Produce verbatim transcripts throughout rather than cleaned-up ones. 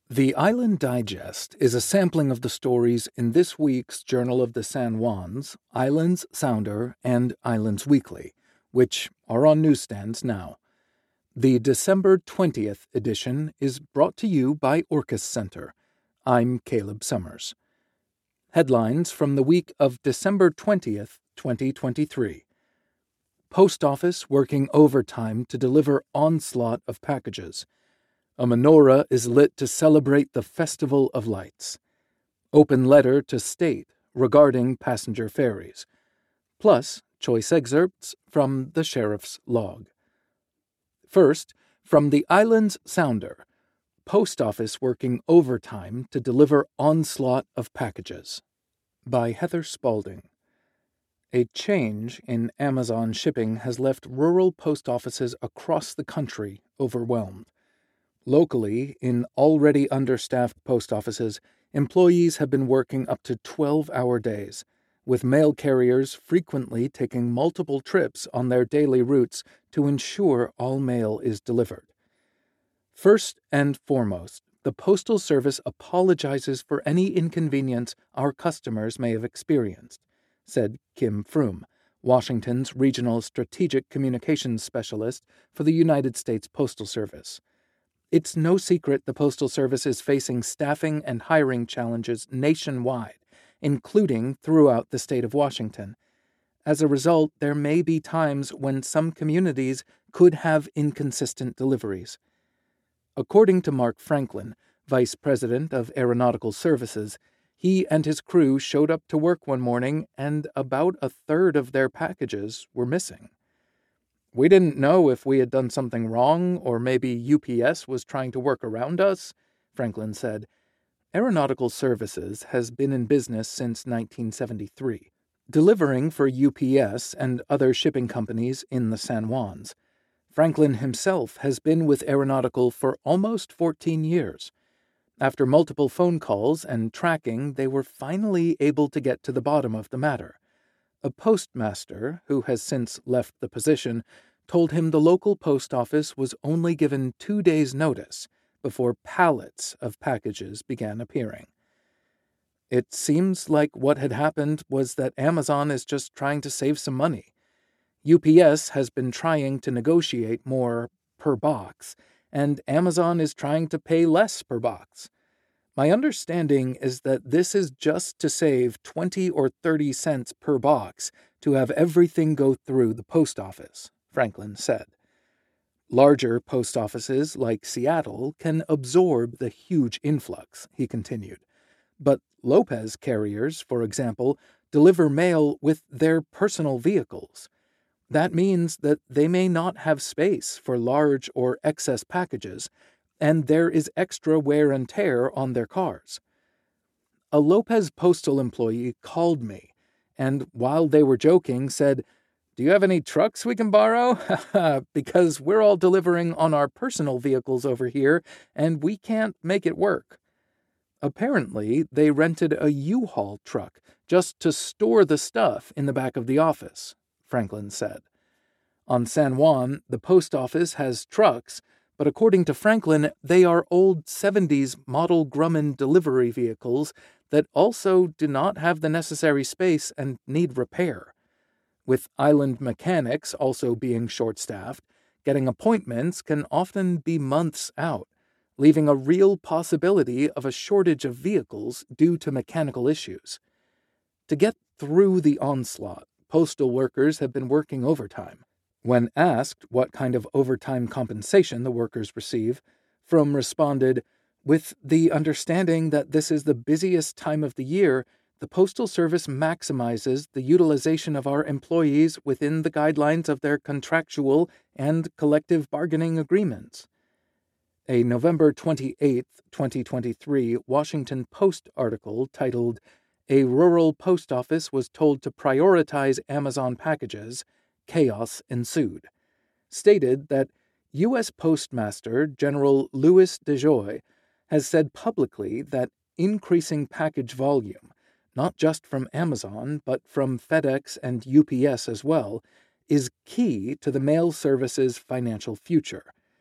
The Island Digest is a sampling of the stories in this week's Journal of the San Juans, Islands Sounder, and Islands Weekly, which are on newsstands now. The December twentieth edition is brought to you by Orcas Center. I'm Caleb Summers. Headlines from the week of December twentieth, twenty twenty-three. Post Office working overtime to deliver onslaught of packages. A menorah is lit to celebrate the Festival of Lights. Open letter to state regarding passenger ferries. Plus, choice excerpts from the sheriff's log. First, from the Islands Sounder. Post Office working overtime to deliver onslaught of packages. By Heather Spalding. A change in Amazon shipping has left rural post offices across the country overwhelmed. Locally, in already understaffed post offices, employees have been working up to twelve-hour days, with mail carriers frequently taking multiple trips on their daily routes to ensure all mail is delivered. First and foremost, the Postal Service apologizes for any inconvenience our customers may have experienced, said Kim Froom, Washington's Regional Strategic Communications Specialist for the United States Postal Service. It's no secret the Postal Service is facing staffing and hiring challenges nationwide, including throughout the state of Washington. As a result, there may be times when some communities could have inconsistent deliveries. According to Mark Franklin, Vice President of Aeronautical Services, he and his crew showed up to work one morning and about a third of their packages were missing. We didn't know if we had done something wrong or maybe U P S was trying to work around us, Franklin said. Aeronautical Services has been in business since nineteen seventy-three, delivering for U P S and other shipping companies in the San Juans. Franklin himself has been with Aeronautical for almost fourteen years. After multiple phone calls and tracking, they were finally able to get to the bottom of the matter. A postmaster, who has since left the position, told him the local post office was only given two days' notice before pallets of packages began appearing. It seems like what had happened was that Amazon is just trying to save some money. U P S has been trying to negotiate more per box, and Amazon is trying to pay less per box. My understanding is that this is just to save twenty or thirty cents per box to have everything go through the post office, Franklin said. Larger post offices like Seattle can absorb the huge influx, he continued. But Lopez carriers, for example, deliver mail with their personal vehicles. That means that they may not have space for large or excess packages, and there is extra wear and tear on their cars. A Lopez postal employee called me, and while they were joking, said, "Do you have any trucks we can borrow? Because we're all delivering on our personal vehicles over here, and we can't make it work." Apparently, they rented a U-Haul truck just to store the stuff in the back of the office, Franklin said. On San Juan, the post office has trucks, but according to Franklin, they are old seventies model Grumman delivery vehicles that also do not have the necessary space and need repair. With island mechanics also being short-staffed, getting appointments can often be months out, leaving a real possibility of a shortage of vehicles due to mechanical issues. To get through the onslaught, postal workers have been working overtime. When asked what kind of overtime compensation the workers receive, Fromm responded, "With the understanding that this is the busiest time of the year, the Postal Service maximizes the utilization of our employees within the guidelines of their contractual and collective bargaining agreements." A November twenty-eighth, twenty twenty-three Washington Post article titled, "A Rural Post Office Was Told to Prioritize Amazon Packages, Chaos Ensued," stated that U S Postmaster General Louis DeJoy has said publicly that increasing package volume, not just from Amazon but from FedEx and U P S as well, is key to the mail service's financial future.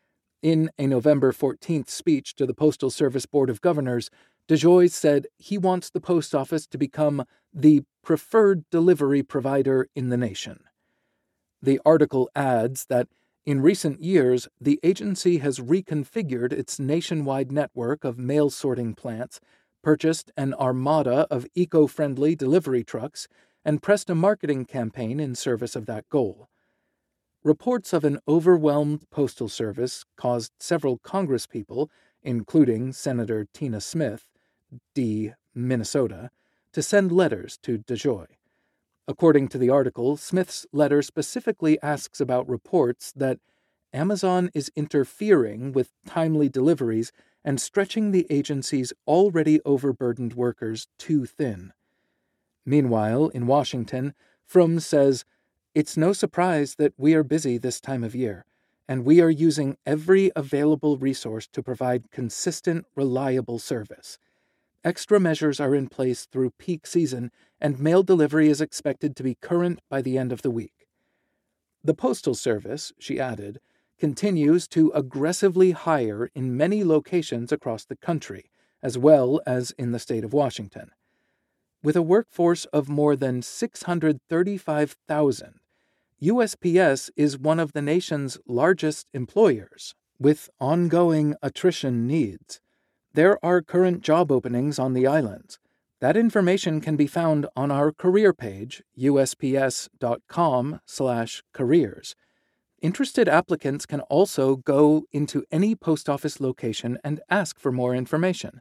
In a November fourteenth speech to the Postal Service Board of Governors, DeJoy said he wants the post office to become the preferred delivery provider in the nation. The article adds that in recent years, the agency has reconfigured its nationwide network of mail sorting plants, purchased an armada of eco-friendly delivery trucks, and pressed a marketing campaign in service of that goal. Reports of an overwhelmed postal service caused several congresspeople, including Senator Tina Smith, D. Minnesota, to send letters to DeJoy. According to the article, Smith's letter specifically asks about reports that Amazon is interfering with timely deliveries and stretching the agency's already overburdened workers too thin. Meanwhile, in Washington, Frum says, "It's no surprise that we are busy this time of year, and we are using every available resource to provide consistent, reliable service. Extra measures are in place through peak season, and mail delivery is expected to be current by the end of the week." The Postal Service, she added, continues to aggressively hire in many locations across the country, as well as in the state of Washington. With a workforce of more than six hundred thirty-five thousand, U S P S is one of the nation's largest employers, with ongoing attrition needs. There are current job openings on the islands. That information can be found on our career page, U S P S dot com slash careers. Interested applicants can also go into any post office location and ask for more information.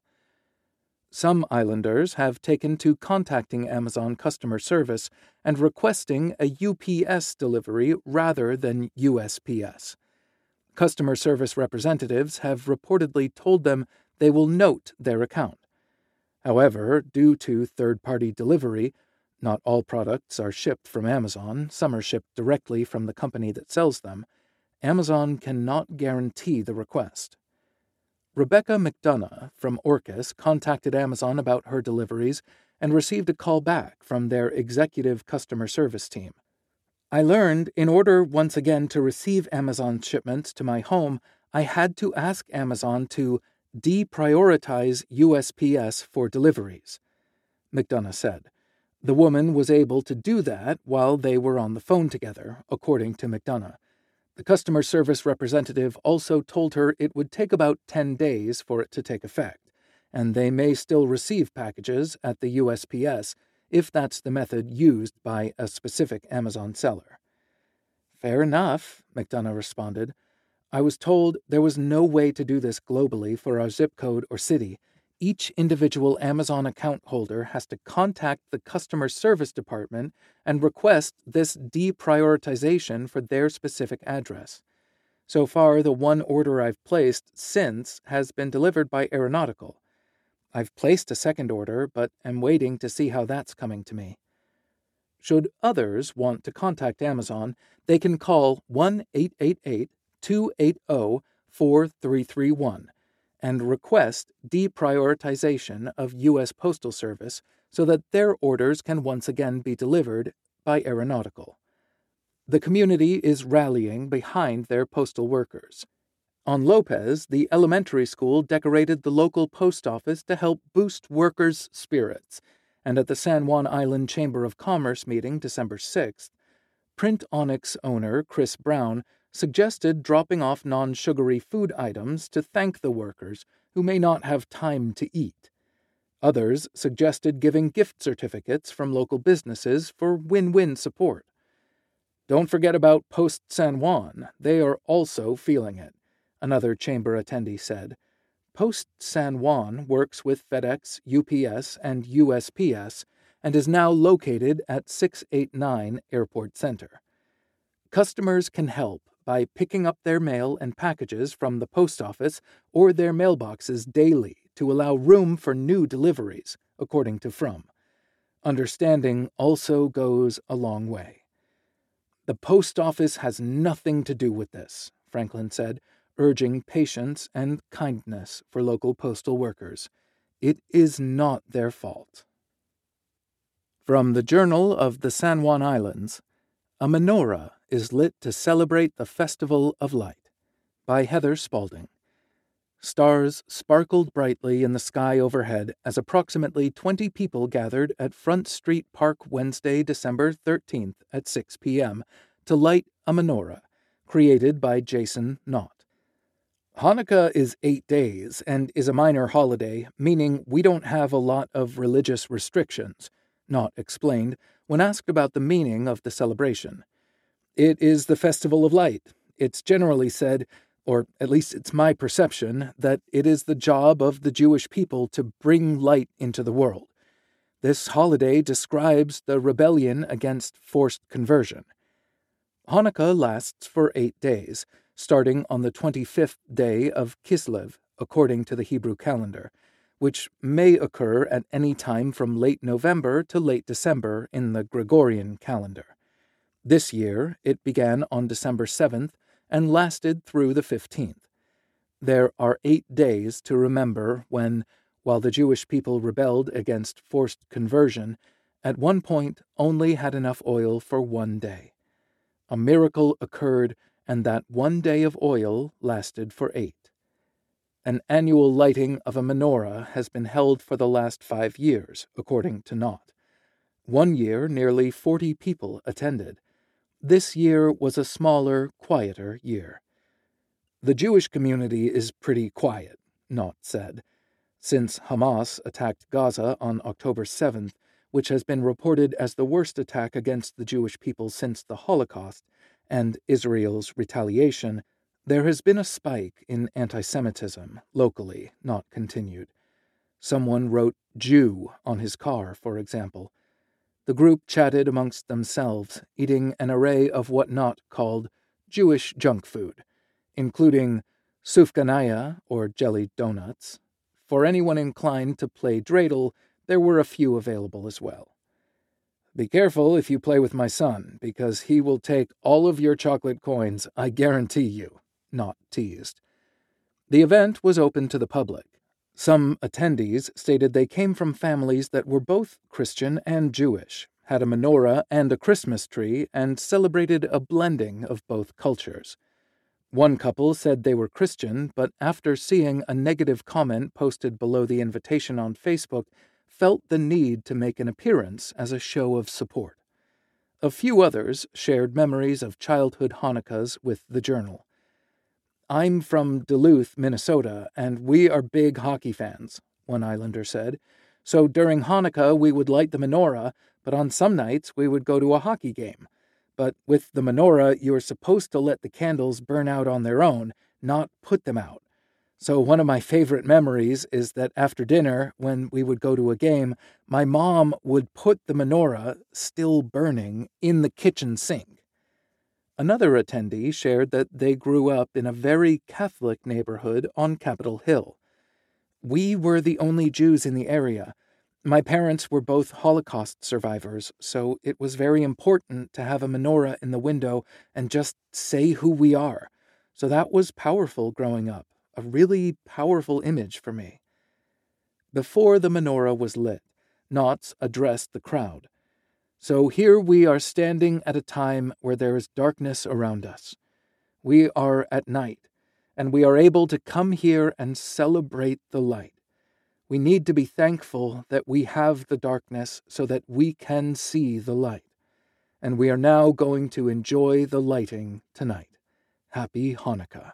Some islanders have taken to contacting Amazon customer service and requesting a U P S delivery rather than U S P S. Customer service representatives have reportedly told them they will note their account. However, due to third-party delivery, not all products are shipped from Amazon, some are shipped directly from the company that sells them, Amazon cannot guarantee the request. Rebecca McDonough from Orcas contacted Amazon about her deliveries and received a call back from their executive customer service team. "I learned in order once again to receive Amazon shipments to my home, I had to ask Amazon to deprioritize U S P S for deliveries," McDonough said. The woman was able to do that while they were on the phone together, according to McDonough. The customer service representative also told her it would take about ten days for it to take effect, and they may still receive packages at the U S P S if that's the method used by a specific Amazon seller. "Fair enough," McDonough responded. "I was told there was no way to do this globally for our zip code or city. Each individual Amazon account holder has to contact the customer service department and request this deprioritization for their specific address. So far, the one order I've placed since has been delivered by Aeronautical. I've placed a second order, but am waiting to see how that's coming to me." Should others want to contact Amazon, they can call one eight eight eight, two eight zero, four three three one and request deprioritization of U S Postal Service so that their orders can once again be delivered by Aeronautical. The community is rallying behind their postal workers. On Lopez, the elementary school decorated the local post office to help boost workers' spirits, and at the San Juan Island Chamber of Commerce meeting December sixth, Print Onyx owner Chris Brown suggested dropping off non-sugary food items to thank the workers who may not have time to eat. Others suggested giving gift certificates from local businesses for win-win support. "Don't forget about Post San Juan. They are also feeling it," another chamber attendee said. Post San Juan works with FedEx, U P S, and U S P S and is now located at six eighty-nine Airport Center. Customers can help by picking up their mail and packages from the post office or their mailboxes daily to allow room for new deliveries, according to Frum. Understanding also goes a long way. "The post office has nothing to do with this," Franklin said, urging patience and kindness for local postal workers. "It is not their fault." From the Journal of the San Juan Islands, a menorah is lit to celebrate the Festival of Light. by Heather Spaulding. Stars sparkled brightly in the sky overhead as approximately twenty people gathered at Front Street Park Wednesday, December thirteenth at six p.m. to light a menorah, created by Jason Knott. Hanukkah is eight days and is a minor holiday, meaning we don't have a lot of religious restrictions, Knott explained when asked about the meaning of the celebration. It is the Festival of Light. It's generally said, or at least it's my perception, that it is the job of the Jewish people to bring light into the world. This holiday describes the rebellion against forced conversion. Hanukkah lasts for eight days, starting on the twenty-fifth day of Kislev, according to the Hebrew calendar, which may occur at any time from late November to late December in the Gregorian calendar. This year, it began on December seventh and lasted through the fifteenth. There are eight days to remember when, while the Jewish people rebelled against forced conversion, at one point only had enough oil for one day. A miracle occurred, and that one day of oil lasted for eight. An annual lighting of a menorah has been held for the last five years, according to Knott. One year, nearly forty people attended. This year was a smaller, quieter year. The Jewish community is pretty quiet, Knott said. Since Hamas attacked Gaza on October seventh, which has been reported as the worst attack against the Jewish people since the Holocaust, and Israel's retaliation, there has been a spike in anti-Semitism locally, Knott continued. Someone wrote Jew on his car, for example. The group chatted amongst themselves, eating an array of what Knott called Jewish junk food, including sufganaya, or jelly donuts. For anyone inclined to play dreidel, there were a few available as well. Be careful if you play with my son, because he will take all of your chocolate coins, I guarantee you, Knott teased. The event was open to the public. Some attendees stated they came from families that were both Christian and Jewish, had a menorah and a Christmas tree, and celebrated a blending of both cultures. One couple said they were Christian, but after seeing a negative comment posted below the invitation on Facebook, felt the need to make an appearance as a show of support. A few others shared memories of childhood Hanukkahs with the Journal. I'm from Duluth, Minnesota, and we are big hockey fans, one Islander said. So during Hanukkah we would light the menorah, but on some nights we would go to a hockey game. But with the menorah, you are supposed to let the candles burn out on their own, not put them out. So one of my favorite memories is that after dinner, when we would go to a game, my mom would put the menorah, still burning, in the kitchen sink. Another attendee shared that they grew up in a very Catholic neighborhood on Capitol Hill. We were the only Jews in the area. My parents were both Holocaust survivors, so it was very important to have a menorah in the window and just say who we are. So that was powerful growing up. A really powerful image for me. Before the menorah was lit, Knott addressed the crowd. So here we are standing at a time where there is darkness around us. We are at night, and we are able to come here and celebrate the light. We need to be thankful that we have the darkness so that we can see the light. And we are now going to enjoy the lighting tonight. Happy Hanukkah.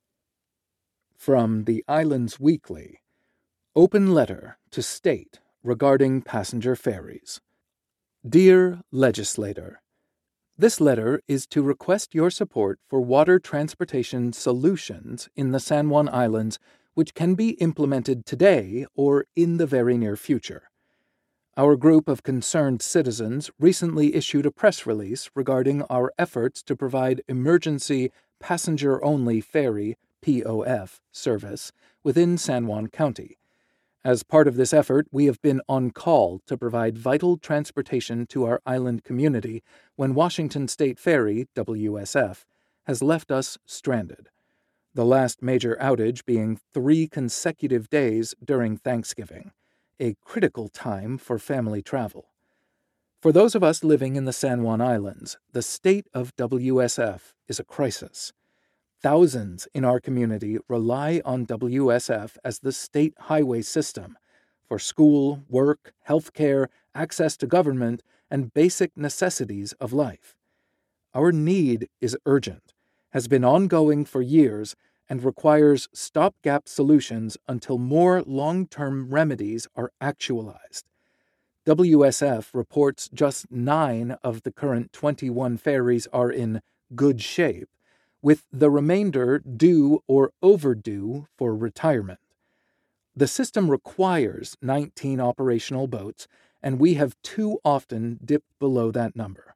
From the Islands Weekly, Open Letter to State Regarding Passenger Ferries. Dear Legislator, this letter is to request your support for water transportation solutions in the San Juan Islands which can be implemented today or in the very near future. Our group of concerned citizens recently issued a press release regarding our efforts to provide emergency passenger-only ferry P O F service within San Juan County. As part of this effort, we have been on call to provide vital transportation to our island community when Washington State Ferry, W S F, has left us stranded. The last major outage being three consecutive days during Thanksgiving, a critical time for family travel. For those of us living in the San Juan Islands, the state of W S F is a crisis. Thousands in our community rely on W S F as the state highway system for school, work, healthcare, access to government, and basic necessities of life. Our need is urgent, has been ongoing for years, and requires stopgap solutions until more long-term remedies are actualized. W S F reports just nine of the current twenty-one ferries are in good shape, with the remainder due or overdue for retirement. The system requires nineteen operational boats, and we have too often dipped below that number.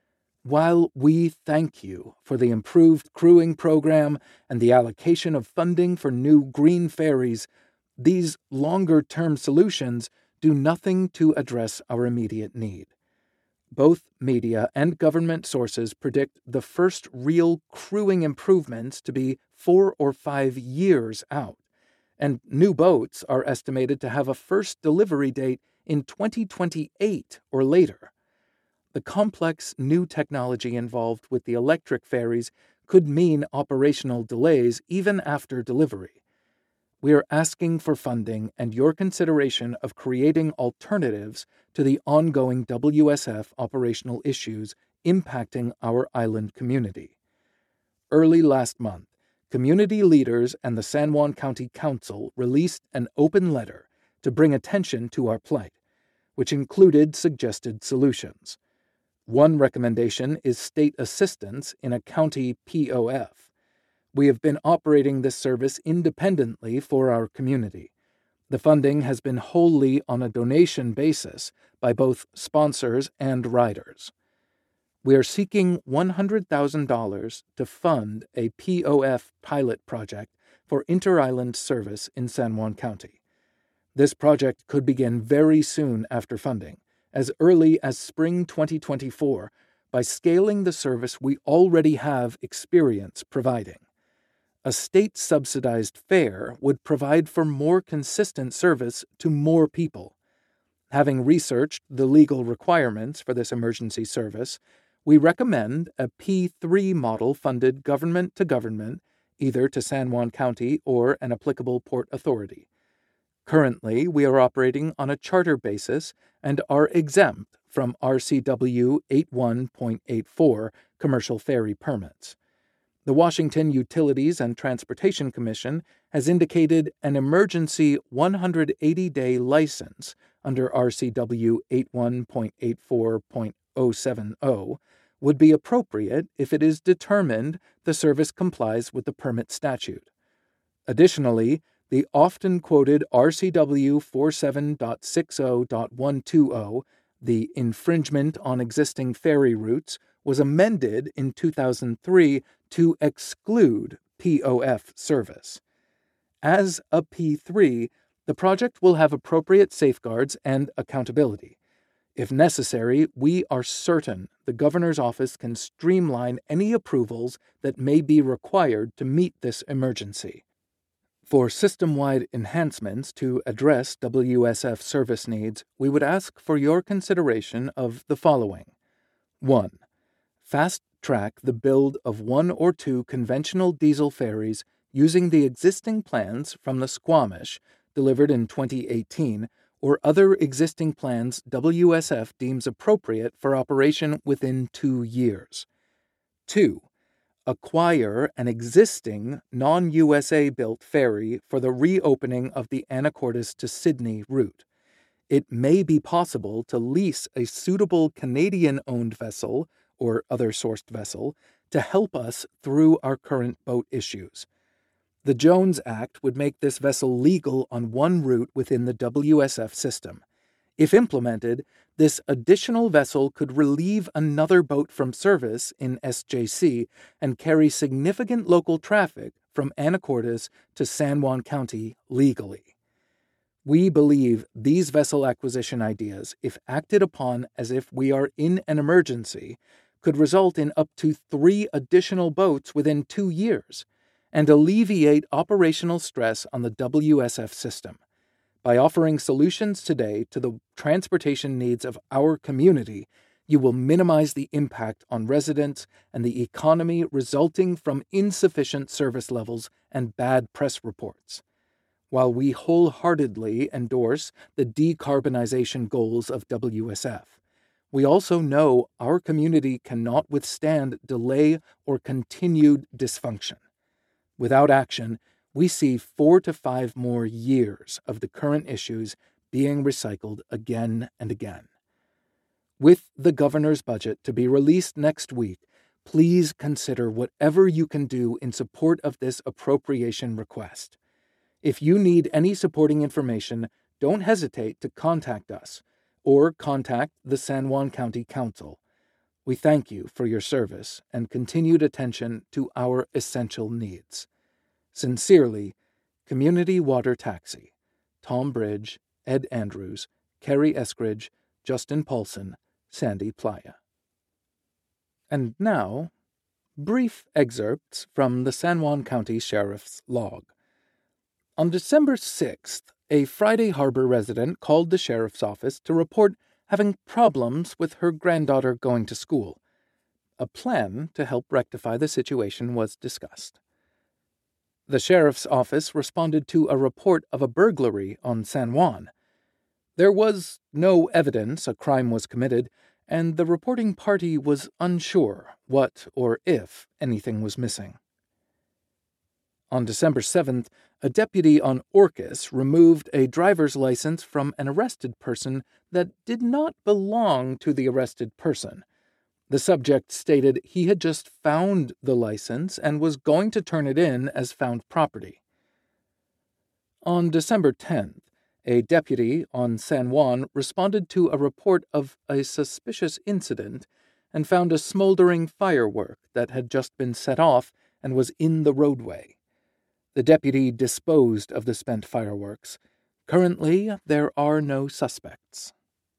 While we thank you for the improved crewing program and the allocation of funding for new green ferries, these longer-term solutions do nothing to address our immediate need. Both media and government sources predict the first real crewing improvements to be four or five years out, and new boats are estimated to have a first delivery date in twenty twenty-eight or later. The complex new technology involved with the electric ferries could mean operational delays even after delivery. We are asking for funding and your consideration of creating alternatives to the ongoing W S F operational issues impacting our island community. Early last month, community leaders and the San Juan County Council released an open letter to bring attention to our plight, which included suggested solutions. One recommendation is state assistance in a county P O F. We have been operating this service independently for our community. The funding has been wholly on a donation basis by both sponsors and riders. We are seeking one hundred thousand dollars to fund a P O F pilot project for inter-island service in San Juan County. This project could begin very soon after funding, as early as spring twenty twenty-four, by scaling the service we already have experience providing. A state-subsidized fare would provide for more consistent service to more people. Having researched the legal requirements for this emergency service, we recommend a P three model funded government to government, either to San Juan County or an applicable port authority. Currently, we are operating on a charter basis and are exempt from R C W eighty-one point eight four commercial ferry permits. The Washington Utilities and Transportation Commission has indicated an emergency one hundred eighty day license under R C W eighty-one point eight four point oh seven oh would be appropriate if it is determined the service complies with the permit statute. Additionally, the often quoted R C W forty-seven point sixty point one twenty, the infringement on existing ferry routes, was amended in two thousand three to exclude P O F service. As a P three, the project will have appropriate safeguards and accountability. If necessary, we are certain the Governor's office can streamline any approvals that may be required to meet this emergency. For system-wide enhancements to address W S F service needs, we would ask for your consideration of the following. one. Fast-track the build of one or two conventional diesel ferries using the existing plans from the Squamish, delivered in twenty eighteen, or other existing plans W S F deems appropriate for operation within two years. two. Acquire an existing non-U S A-built ferry for the reopening of the Anacortes to Sydney route. It may be possible to lease a suitable Canadian-owned vessel or other sourced vessel to help us through our current boat issues. The Jones Act would make this vessel legal on one route within the W S F system. If implemented, this additional vessel could relieve another boat from service in S J C and carry significant local traffic from Anacortes to San Juan County legally. We believe these vessel acquisition ideas, if acted upon as if we are in an emergency, could result in up to three additional boats within two years and alleviate operational stress on the W S F system. By offering solutions today to the transportation needs of our community, you will minimize the impact on residents and the economy resulting from insufficient service levels and bad press reports. While we wholeheartedly endorse the decarbonization goals of W S F, we also know our community cannot withstand delay or continued dysfunction. Without action, we see four to five more years of the current issues being recycled again and again. With the governor's budget to be released next week, please consider whatever you can do in support of this appropriation request. If you need any supporting information, don't hesitate to contact us or contact the San Juan County Council. We thank you for your service and continued attention to our essential needs. Sincerely, Community Water Taxi, Tom Bridge, Ed Andrews, Kerry Eskridge, Justin Paulson, Sandy Playa. And now, brief excerpts from the San Juan County Sheriff's log. On December sixth, a Friday Harbor resident called the sheriff's office to report having problems with her granddaughter going to school. A plan to help rectify the situation was discussed. The sheriff's office responded to a report of a burglary on San Juan. There was no evidence a crime was committed, and the reporting party was unsure what or if anything was missing. On December seventh, a deputy on Orcas removed a driver's license from an arrested person that did not belong to the arrested person. The subject stated he had just found the license and was going to turn it in as found property. On December tenth, a deputy on San Juan responded to a report of a suspicious incident and found a smoldering firework that had just been set off and was in the roadway. The deputy disposed of the spent fireworks. Currently, there are no suspects.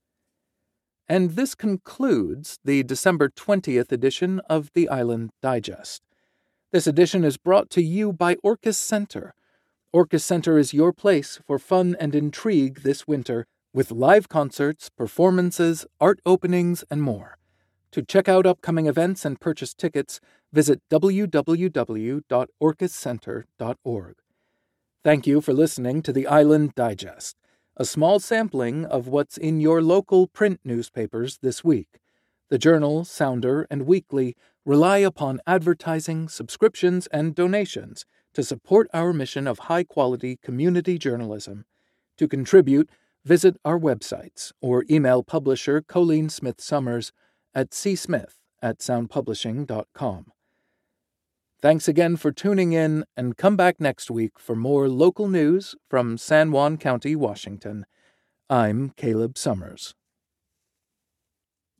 And this concludes the December twentieth edition of the Island Digest. This edition is brought to you by Orcas Center. Orcas Center is your place for fun and intrigue this winter, with live concerts, performances, art openings, and more. To check out upcoming events and purchase tickets, visit w w w dot orcas center dot org. Thank you for listening to the Island Digest, a small sampling of what's in your local print newspapers this week. The Journal, Sounder, and Weekly rely upon advertising, subscriptions, and donations to support our mission of high-quality community journalism. To contribute, visit our websites or email publisher Colleen Smith Summers at c smith at sound publishing dot com. Thanks again for tuning in, and come back next week for more local news from San Juan County, Washington. I'm Caleb Summers.